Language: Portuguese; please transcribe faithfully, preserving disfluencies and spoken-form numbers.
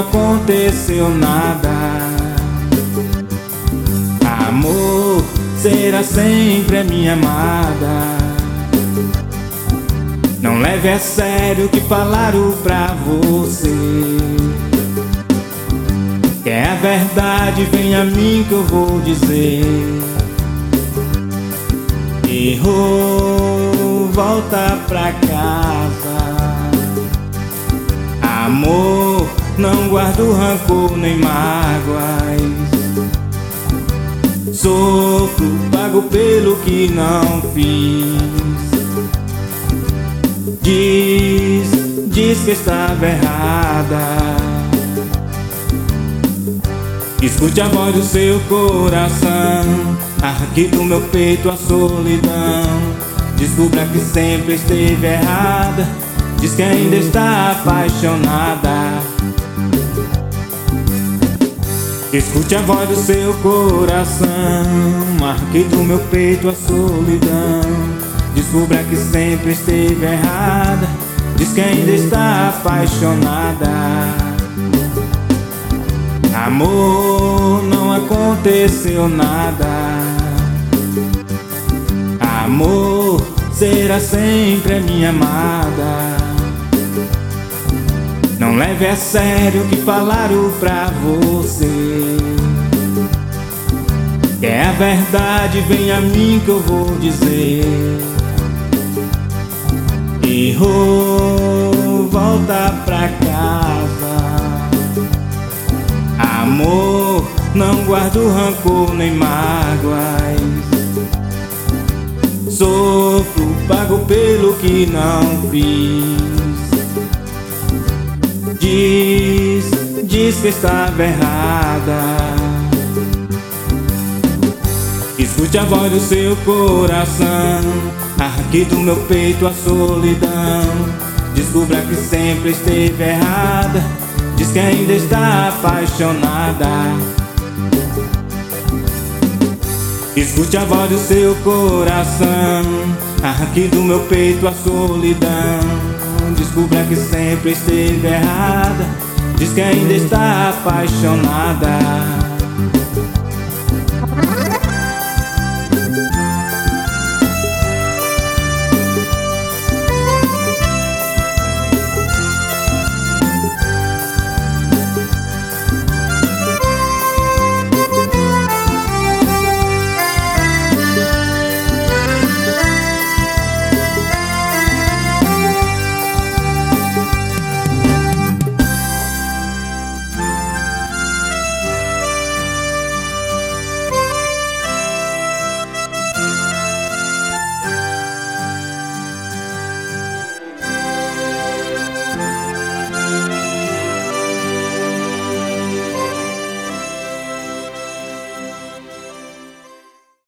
aconteceu nada. Amor, será sempre a minha amada. Não leve a sério o que falaram pra você. Quer a verdade, vem a mim que eu vou dizer. Errou, volta pra casa. Amor, não guardo rancor nem mágoas. Sofro, pago pelo que não fiz. Diz, diz que estava errada. Escute a voz do seu coração, arranque do meu peito a solidão. Descubra que sempre esteve errada. Diz que ainda está apaixonada. Escute a voz do seu coração, arranque do meu peito a solidão. Descubra que sempre esteve errada. Diz que ainda está apaixonada. Amor, não aconteceu nada. Amor, será sempre a minha amada. Não leve a sério o que falaram pra você. Quer a verdade, vem a mim que eu vou dizer. Errou, volta pra casa. Amor, não guardo rancor nem mágoas. Sofro, pago pelo que não fiz. Diz, diz que estava errada. Escute a voz do seu coração, arranque do meu peito a solidão. Descubra que sempre esteve errada. Diz que ainda está apaixonada. Escute a voz do seu coração, arranque do meu peito a solidão. Descubra que sempre esteve errada. Diz que ainda está apaixonada.